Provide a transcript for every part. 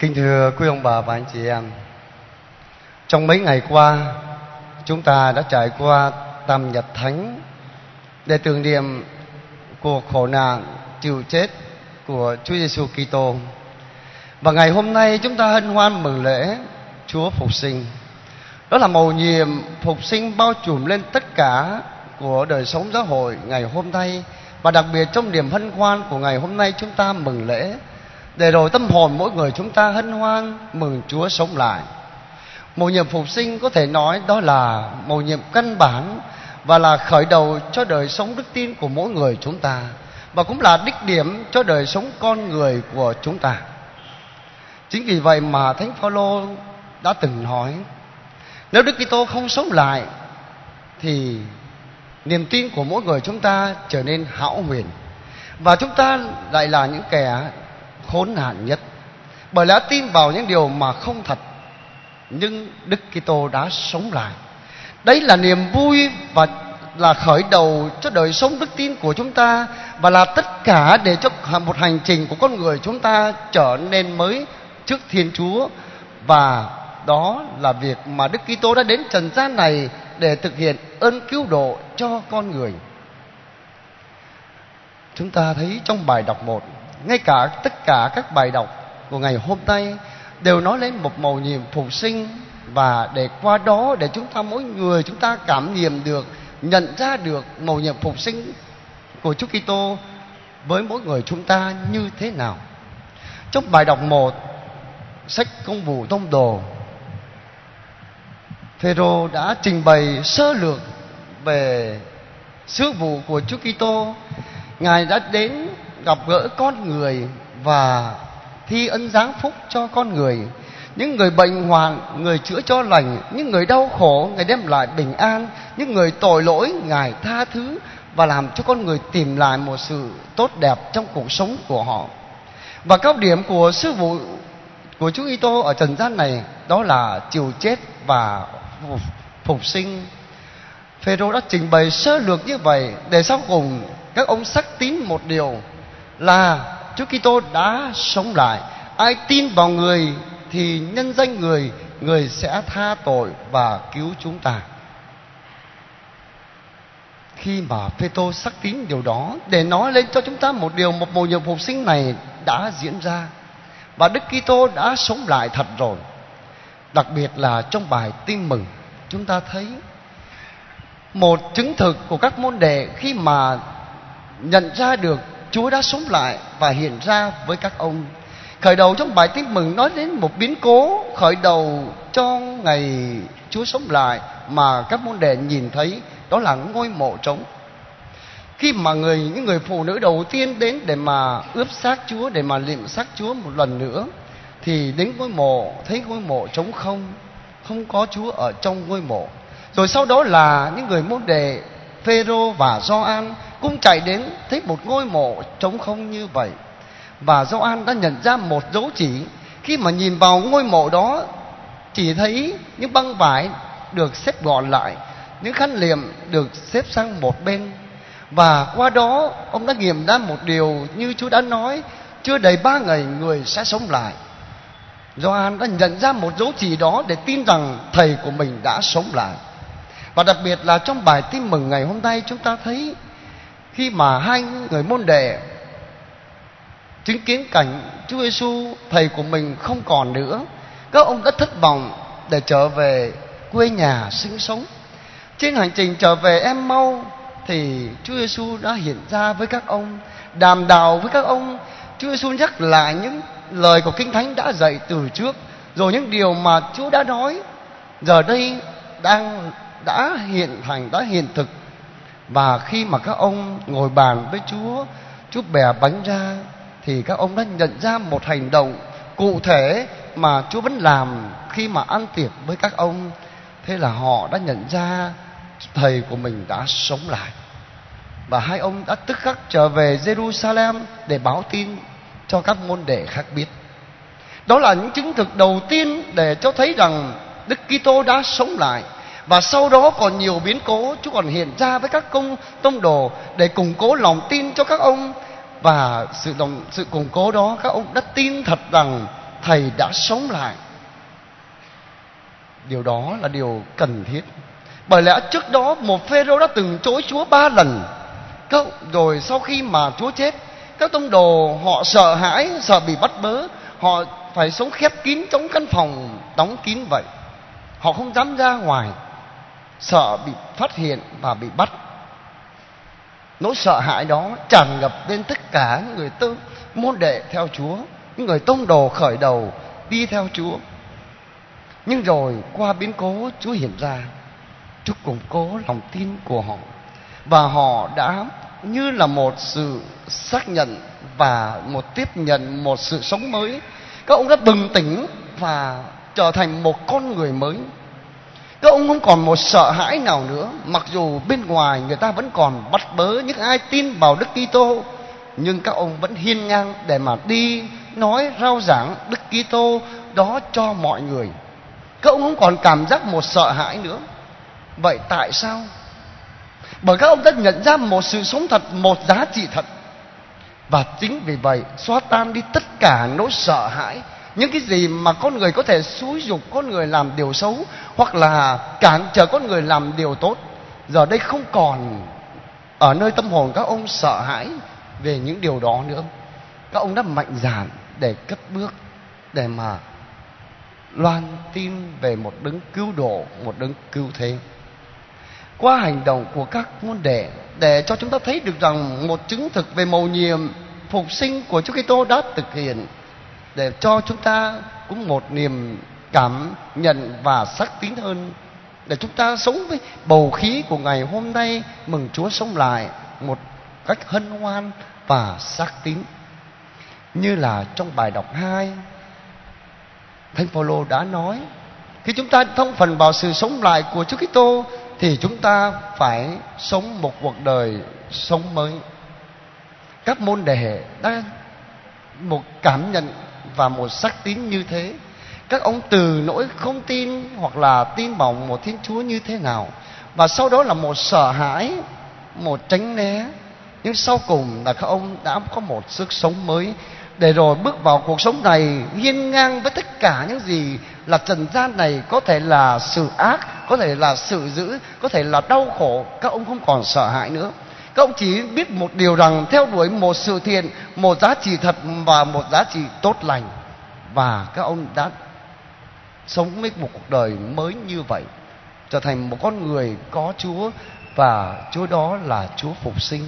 Kính thưa quý ông bà và anh chị em, trong mấy ngày qua chúng ta đã trải qua Tam Nhật Thánh để tưởng niệm cuộc khổ nạn chịu chết của Chúa Giêsu Kitô. Và ngày hôm nay chúng ta hân hoan mừng lễ Chúa Phục Sinh. Đó là mầu nhiệm phục sinh bao trùm lên tất cả của đời sống giáo hội ngày hôm nay. Và đặc biệt trong niềm hân hoan của ngày hôm nay chúng ta mừng lễ, để rồi tâm hồn mỗi người chúng ta hân hoan mừng Chúa sống lại. Mầu nhiệm phục sinh có thể nói đó là mầu nhiệm căn bản và là khởi đầu cho đời sống đức tin của mỗi người chúng ta, và cũng là đích điểm cho đời sống con người của chúng ta. Chính vì vậy mà Thánh Phaolô đã từng nói, nếu Đức Kitô không sống lại thì niềm tin của mỗi người chúng ta trở nên hão huyền, và chúng ta lại là những kẻ khốn nạn nhất, bởi lẽ tin vào những điều mà không thật. Nhưng Đức Kitô đã sống lại. Đấy là niềm vui và là khởi đầu cho đời sống đức tin của chúng ta, và là tất cả để cho một hành trình của con người chúng ta trở nên mới trước Thiên Chúa. Và đó là việc mà Đức Kitô đã đến trần gian này để thực hiện ơn cứu độ cho con người. Chúng ta thấy trong bài đọc 1, ngay cả tất cả các bài đọc của ngày hôm nay đều nói lên một mầu nhiệm phục sinh, và để qua đó để chúng ta mỗi người chúng ta cảm nghiệm được, nhận ra được mầu nhiệm phục sinh của Chúa Kitô với mỗi người chúng ta như thế nào. Trong bài đọc 1 sách Công vụ Tông đồ, Phêrô đã trình bày sơ lược về sứ vụ của Chúa Kitô. Ngài đã đến gặp gỡ con người và thi ân giáng phúc cho con người. Những người bệnh hoạn, người chữa cho lành. Những người đau khổ, Ngài đem lại bình an. Những người tội lỗi, Ngài tha thứ và làm cho con người tìm lại một sự tốt đẹp trong cuộc sống của họ. Và cao điểm của sứ vụ của Chúa Kitô ở trần gian này đó là chịu chết và phục sinh. Phêrô đã trình bày sơ lược như vậy để sau cùng các ông xác tín một điều là Chúa Kitô đã sống lại. Ai tin vào người thì nhân danh người, người sẽ tha tội và cứu chúng ta. Khi mà Phêrô xác tín điều đó để nói lên cho chúng ta một điều, một mầu nhiệm phục sinh này đã diễn ra và Đức Kitô đã sống lại thật rồi. Đặc biệt là trong bài Tin Mừng, chúng ta thấy một chứng thực của các môn đệ khi mà nhận ra được Chúa đã sống lại và hiện ra với các ông. Khởi đầu trong bài Tin Mừng nói đến một biến cố khởi đầu cho ngày Chúa sống lại mà các môn đệ nhìn thấy, đó là ngôi mộ trống. Khi mà những người phụ nữ đầu tiên đến để mà ướp xác Chúa, để mà liệm xác Chúa một lần nữa, thì đến ngôi mộ thấy ngôi mộ trống không có Chúa ở trong ngôi mộ. Rồi sau đó là những người môn đệ Phêrô và Gioan cũng chạy đến thấy một ngôi mộ trống không như vậy. Và Gioan đã nhận ra một dấu chỉ. Khi mà nhìn vào ngôi mộ đó, chỉ thấy những băng vải được xếp gọn lại, những khăn liệm được xếp sang một bên. Và qua đó ông đã nghiệm ra một điều như Chúa đã nói, chưa đầy 3 ngày người sẽ sống lại. Gioan đã nhận ra một dấu chỉ đó để tin rằng thầy của mình đã sống lại. Và đặc biệt là trong bài Tin Mừng ngày hôm nay, chúng ta thấy khi mà hai người môn đệ chứng kiến cảnh Chúa Giêsu thầy của mình không còn nữa, các ông đã thất vọng để trở về quê nhà sinh sống. Trên hành trình trở về Em-mau thì Chúa Giêsu đã hiện ra với các ông, đàm đạo với các ông. Chúa Giêsu nhắc lại những lời của Kinh Thánh đã dạy từ trước, rồi những điều mà Chúa đã nói giờ đây đã hiện thành, đã hiện thực. Và khi mà các ông ngồi bàn với Chúa bẻ bánh ra, thì các ông đã nhận ra một hành động cụ thể mà Chúa vẫn làm khi mà ăn tiệc với các ông. Thế là họ đã nhận ra thầy của mình đã sống lại. Và hai ông đã tức khắc trở về Jerusalem để báo tin cho các môn đệ khác biết. Đó là những chứng thực đầu tiên để cho thấy rằng Đức Kitô đã sống lại. Và sau đó còn nhiều biến cố, Chúa còn hiện ra với các tông đồ để củng cố lòng tin cho các ông. Và sự củng cố đó, các ông đã tin thật rằng Thầy đã sống lại. Điều đó là điều cần thiết. Bởi lẽ trước đó một Phêrô đã từng chối Chúa 3 lần. Rồi sau khi mà Chúa chết, các tông đồ họ sợ hãi, sợ bị bắt bớ, họ phải sống khép kín trong căn phòng đóng kín vậy. Họ không dám ra ngoài, sợ bị phát hiện và bị bắt. Nỗi sợ hãi đó tràn ngập lên tất cả những người môn đệ theo Chúa, những người tông đồ khởi đầu đi theo Chúa. Nhưng rồi qua biến cố, Chúa hiện ra, Chúa củng cố lòng tin của họ, và họ đã như là một sự xác nhận và một tiếp nhận một sự sống mới. Các ông đã bừng tỉnh và trở thành một con người mới. Các ông không còn một sợ hãi nào nữa. Mặc dù bên ngoài người ta vẫn còn bắt bớ những ai tin vào Đức Kitô, nhưng các ông vẫn hiên ngang để mà đi nói rao giảng Đức Kitô đó cho mọi người. Các ông không còn cảm giác một sợ hãi nữa. Vậy tại sao? Bởi các ông đã nhận ra một sự sống thật, một giá trị thật. Và chính vì vậy xóa tan đi tất cả nỗi sợ hãi, những cái gì mà con người có thể xúi giục con người làm điều xấu, hoặc là cản trở con người làm điều tốt. Giờ đây không còn ở nơi tâm hồn các ông sợ hãi về những điều đó nữa. Các ông đã mạnh dạn để cất bước, để mà loan tin về một đấng cứu độ, một đấng cứu thế. Qua hành động của các môn đệ, để cho chúng ta thấy được rằng một chứng thực về mầu nhiệm phục sinh của Chúa Kitô đã thực hiện, để cho chúng ta cũng một niềm cảm nhận và xác tín hơn, để chúng ta sống với bầu khí của ngày hôm nay, mừng Chúa sống lại một cách hân hoan và xác tín. Như là trong bài đọc 2, Thánh Phaolô đã nói, khi chúng ta thông phần vào sự sống lại của Chúa Kitô thì chúng ta phải sống một cuộc đời sống mới. Các môn đệ đã một cảm nhận và một xác tín như thế. Các ông từ nỗi không tin hoặc là tin vào một Thiên Chúa như thế nào, và sau đó là một sợ hãi, một tránh né, nhưng sau cùng là các ông đã có một sức sống mới, để rồi bước vào cuộc sống này hiên ngang với tất cả những gì là trần gian này. Có thể là sự ác, có thể là sự dữ, có thể là đau khổ. Các ông không còn sợ hãi nữa. Các ông chỉ biết một điều rằng theo đuổi một sự thiện, một giá trị thật và một giá trị tốt lành. Và các ông đã sống với một cuộc đời mới như vậy, trở thành một con người có Chúa, và Chúa đó là Chúa phục sinh.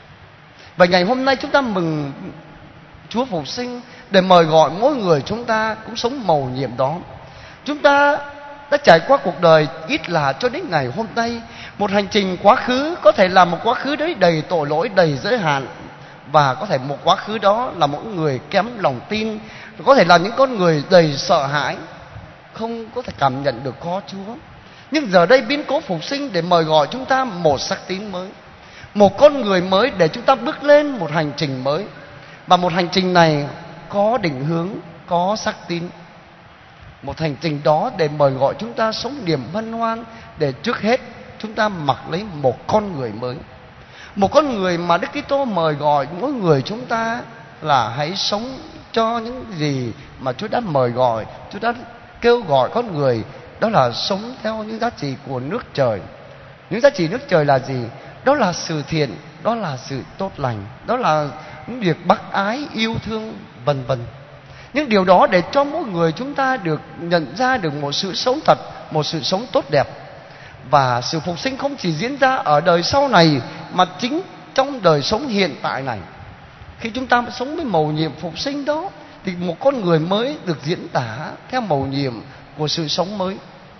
Và ngày hôm nay chúng ta mừng Chúa phục sinh để mời gọi mỗi người chúng ta cũng sống mầu nhiệm đó. Chúng ta đã trải qua cuộc đời ít là cho đến ngày hôm nay, một hành trình quá khứ có thể là một quá khứ đấy đầy tội lỗi, đầy giới hạn, và có thể một quá khứ đó là một người kém lòng tin, có thể là những con người đầy sợ hãi, không có thể cảm nhận được có Chúa. Nhưng giờ đây biến cố phục sinh để mời gọi chúng ta một xác tín mới, một con người mới, để chúng ta bước lên một hành trình mới. Và một hành trình này có định hướng, có xác tín. Một hành trình đó để mời gọi chúng ta sống niềm hân hoan, để trước hết chúng ta mặc lấy một con người mới. Một con người mà Đức Kitô mời gọi mỗi người chúng ta là hãy sống cho những gì mà Chúa đã mời gọi, Chúa đã kêu gọi con người. Đó là sống theo những giá trị của nước trời. Những giá trị nước trời là gì? Đó là sự thiện, đó là sự tốt lành, đó là những việc bác ái, yêu thương, vân vân. Những điều đó để cho mỗi người chúng ta được nhận ra được một sự sống thật, một sự sống tốt đẹp. Và sự phục sinh không chỉ diễn ra ở đời sau này, mà chính trong đời sống hiện tại này. Khi chúng ta sống với mầu nhiệm phục sinh đó, thì một con người mới được diễn tả theo mầu nhiệm của sự sống mới.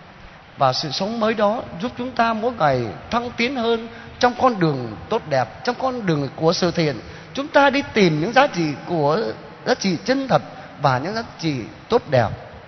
Và sự sống mới đó giúp chúng ta mỗi ngày thăng tiến hơn trong con đường tốt đẹp, trong con đường của sự thiện. Chúng ta đi tìm những giá trị chân thật và những giá trị tốt đẹp.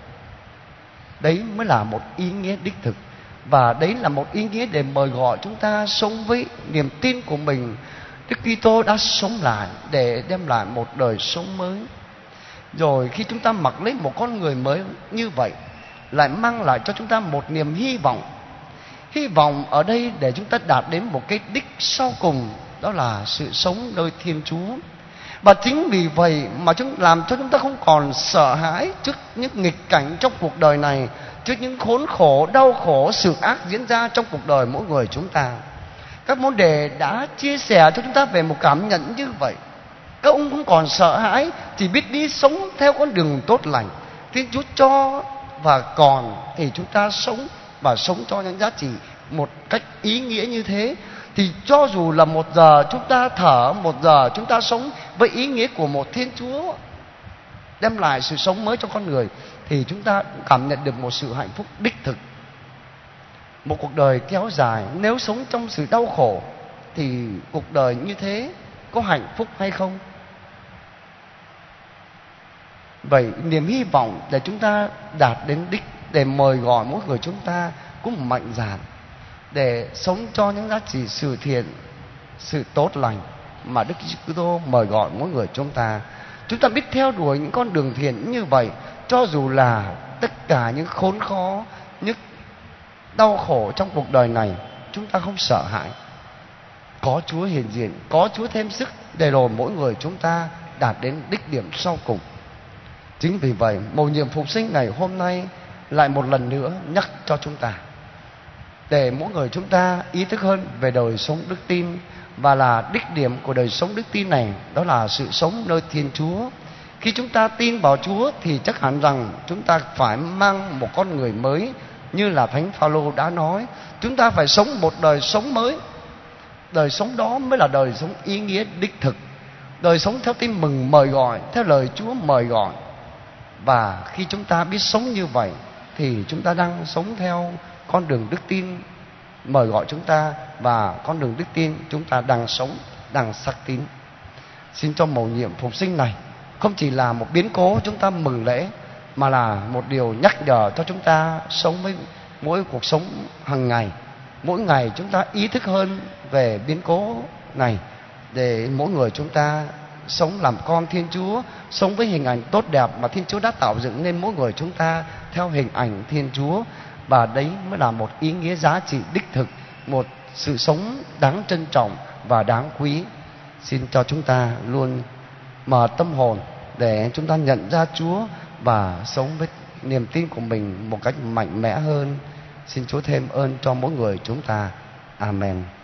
Đấy mới là một ý nghĩa đích thực. Và đấy là một ý nghĩa để mời gọi chúng ta sống với niềm tin của mình. Đức Kitô đã sống lại để đem lại một đời sống mới. Rồi khi chúng ta mặc lấy một con người mới như vậy, lại mang lại cho chúng ta một niềm hy vọng. Hy vọng ở đây để chúng ta đạt đến một cái đích sau cùng, đó là sự sống nơi Thiên Chúa. Và chính vì vậy mà làm cho chúng ta không còn sợ hãi trước những nghịch cảnh trong cuộc đời này, trước những khốn khổ, đau khổ, sự ác diễn ra trong cuộc đời mỗi người chúng ta. Các môn đệ đã chia sẻ cho chúng ta về một cảm nhận như vậy. Các ông không còn sợ hãi, chỉ biết đi sống theo con đường tốt lành. Thiên Chúa cho và còn thì chúng ta sống và sống cho những giá trị một cách ý nghĩa như thế. Thì cho dù là 1 giờ chúng ta thở, 1 giờ chúng ta sống với ý nghĩa của một Thiên Chúa đem lại sự sống mới cho con người, thì chúng ta cảm nhận được một sự hạnh phúc đích thực. Một cuộc đời kéo dài, nếu sống trong sự đau khổ thì cuộc đời như thế có hạnh phúc hay không? Vậy niềm hy vọng để chúng ta đạt đến đích, để mời gọi mỗi người chúng ta cũng mạnh dạn để sống cho những giá trị sự thiện, sự tốt lành mà Đức Kitô mời gọi mỗi người chúng ta. Chúng ta biết theo đuổi những con đường thiện như vậy, cho dù là tất cả những khốn khó, những đau khổ trong cuộc đời này, chúng ta không sợ hãi. Có Chúa hiện diện, có Chúa thêm sức để rồi mỗi người chúng ta đạt đến đích điểm sau cùng. Chính vì vậy, mầu nhiệm phục sinh ngày hôm nay lại một lần nữa nhắc cho chúng ta để mỗi người chúng ta ý thức hơn về đời sống đức tin, và là đích điểm của đời sống đức tin này đó là sự sống nơi Thiên Chúa. Khi chúng ta tin vào Chúa thì chắc hẳn rằng chúng ta phải mang một con người mới, như là Thánh Phaolô đã nói, chúng ta phải sống một đời sống mới. Đời sống đó mới là đời sống ý nghĩa đích thực, đời sống theo tin mừng mời gọi, theo lời Chúa mời gọi. Và khi chúng ta biết sống như vậy thì chúng ta đang sống theo con đường đức tin mời gọi chúng ta, và con đường đức tin chúng ta đang sống, đang xác tín. Xin cho mầu nhiệm phục sinh này không chỉ là một biến cố chúng ta mừng lễ, mà là một điều nhắc nhở cho chúng ta sống với mỗi cuộc sống hàng ngày. Mỗi ngày chúng ta ý thức hơn về biến cố này, để mỗi người chúng ta sống làm con Thiên Chúa, sống với hình ảnh tốt đẹp mà Thiên Chúa đã tạo dựng nên mỗi người chúng ta theo hình ảnh Thiên Chúa. Và đấy mới là một ý nghĩa giá trị đích thực, một sự sống đáng trân trọng và đáng quý. Xin cho chúng ta luôn mở tâm hồn để chúng ta nhận ra Chúa và sống với niềm tin của mình một cách mạnh mẽ hơn. Xin Chúa thêm ơn cho mỗi người chúng ta. Amen.